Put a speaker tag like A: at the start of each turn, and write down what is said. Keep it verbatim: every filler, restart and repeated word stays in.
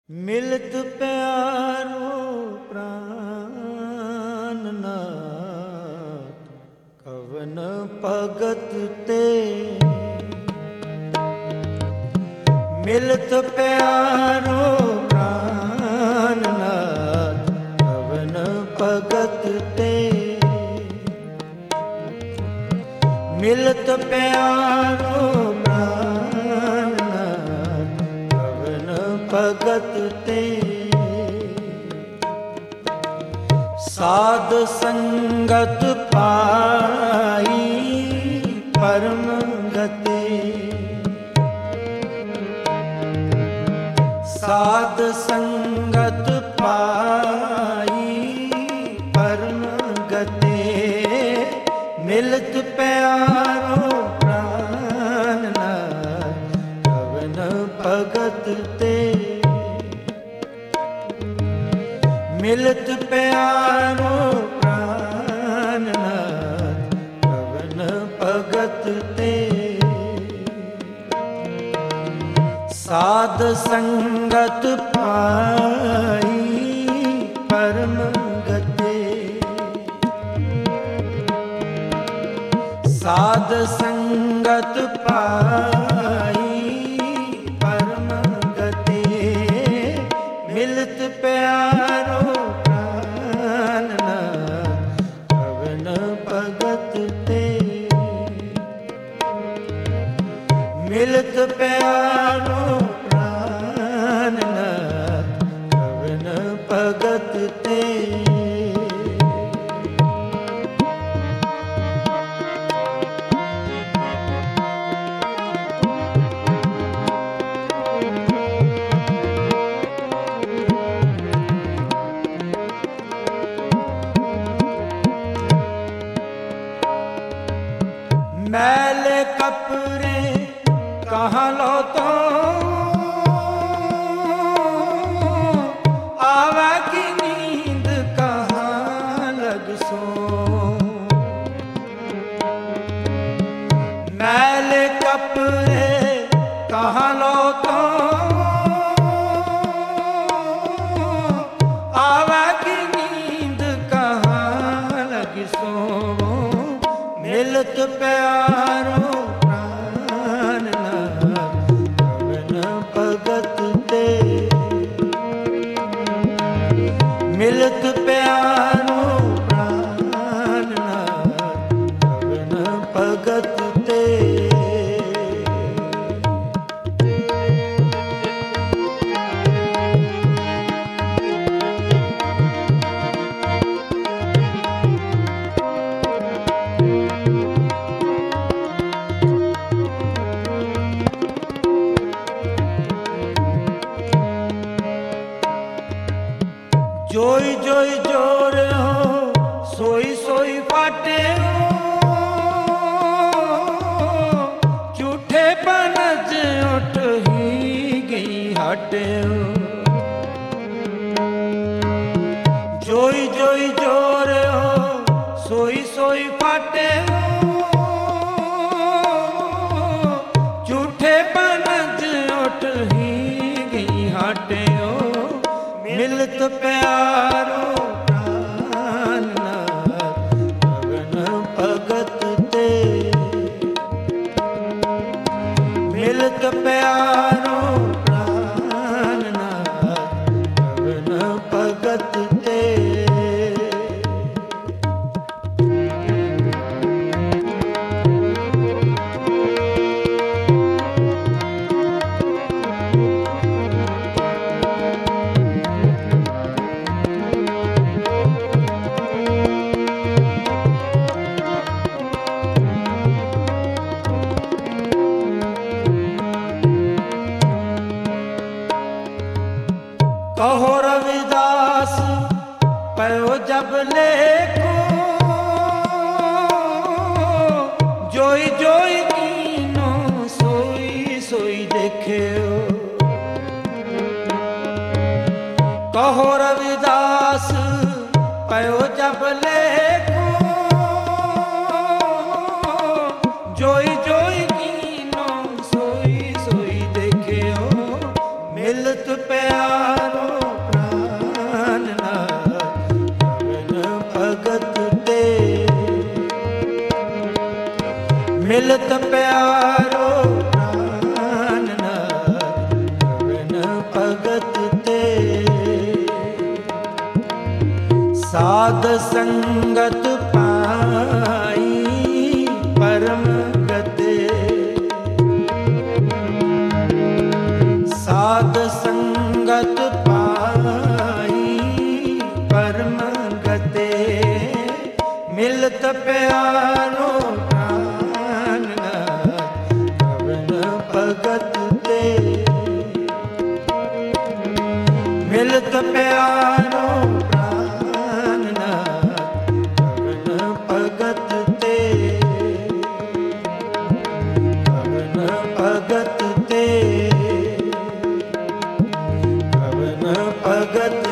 A: मिलत प्यारो प्राणनाथ कवन भगत ते। मिलत प्यारो प्राणनाथ कवन भगत ते। मिलत प्यारो प्राणनाथ कवन भगत ते। साध संगत पाई परम गते। साध संगत पाई परम गते। मिलत प्यारो प्राणनाथ कवन भगत ते। मिलत प्यारो प्राणनाथ कवन भगत ते। साध संगत पाई परम गते। साध संगत पाई परम गते। मिलत प्यारो प्राणनाथ कवन भगत ते। मिलत प्यारो प्राणनाथ कवन भगत ते। मैल कपरे कहाँ लो तो आवा की नींद कहाँ लग सो। मैल कपरे कहाँ लो तो आवा की नींद कहाँ लग सो। मिलत प्यारो प्राणनाथ कवन भगत ते। मिलत प्यारो प्राणनाथ कवन भगत ते। जोई जोई जोर हो सोई सोई फाटे हो। झूठे बनज उठ ही गई हटे हो। जोई जोई जोर हो सोई सोई फाटे हो। झूठे बनज उठ ही गई हटे हो। मिलत प्यारो प्राणनाथ कवन भगत ते। मिलत प्यारो प्राणनाथ कवन भगत ते। कहो रविदास पयो जब लेखो। जोई जोई कीनो सोई सोई देखे। कहो रविदास पयो जब लेखो। जोई जोई कीनो सोई सोई देखे। मिलत पे ਪਿਆਰੋ ਪ੍ਰਾਨ ਨਾਥ ਕਵਨ ਭਗਤ ਤੇ ਮਿਲਤ ਪਿਆਰੋ ਪ੍ਰਾਨ ਨਾਥ ਕਵਨ ਭਗਤ ਤੇ ਸਾਧ ਸੰਗਤ ਪਾਈ ਪਰਮ ਗਤੇ ਸਾਧ ਸੰਗਤ ਪਾਈ ਪਰਮ ਗਤੇ ਮਿਲਤ ਪਿਆਰੋ ਪ੍ਰਾਨ ਨਾਥ ਕਵਨ ਭਗਤ ਤੇ ਮਿਲਤ ਪਿਆਰੋ ਪ੍ਰਾਨ ਨਾਥ ਕਵਨ ਭਗਤ ਤੇ ਕਵਨ ਭਗਤ ਤੇ ਕਵਨ ਭਗਤ